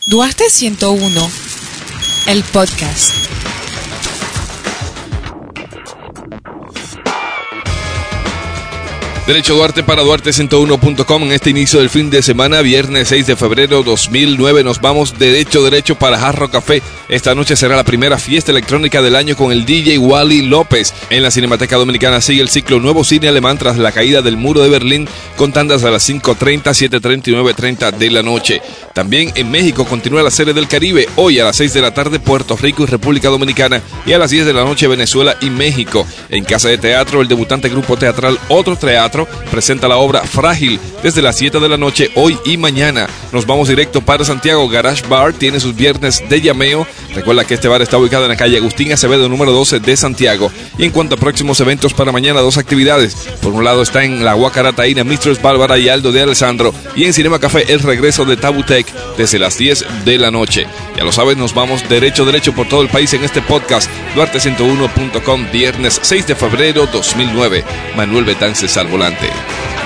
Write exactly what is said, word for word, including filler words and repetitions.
Duarte ciento uno, el podcast. Derecho Duarte para Duarte ciento uno punto com. En este inicio del fin de semana, viernes seis de febrero dos mil nueve, nos vamos derecho, derecho para Jarro Café. Esta noche será la primera fiesta electrónica del año con el D J Wally López. En la Cinemateca Dominicana sigue el ciclo Nuevo Cine Alemán tras la caída del muro de Berlín, con tandas a las cinco treinta, siete treinta y nueve treinta de la noche. También en México continúa la Serie del Caribe, hoy a las seis de la tarde Puerto Rico y República Dominicana, y a las diez de la noche Venezuela y México. En Casa de Teatro, el debutante grupo teatral Otro Teatro presenta la obra Frágil desde las siete de la noche hoy y mañana. Nos vamos directo para Santiago. Garage Bar tiene sus viernes de llameo. Recuerda que este bar está ubicado en la calle Agustín Acevedo número doce de Santiago. Y en cuanto a próximos eventos para mañana, dos actividades. Por un lado está en la Guacarataína Mistress Bárbara y Aldo de Alessandro, y en Cinema Café el regreso de Tabutec desde las diez de la noche. Ya lo sabes, nos vamos derecho derecho por todo el país en este podcast Duarte ciento uno punto com, viernes seis de febrero dos mil nueve. Manuel Betances al volante.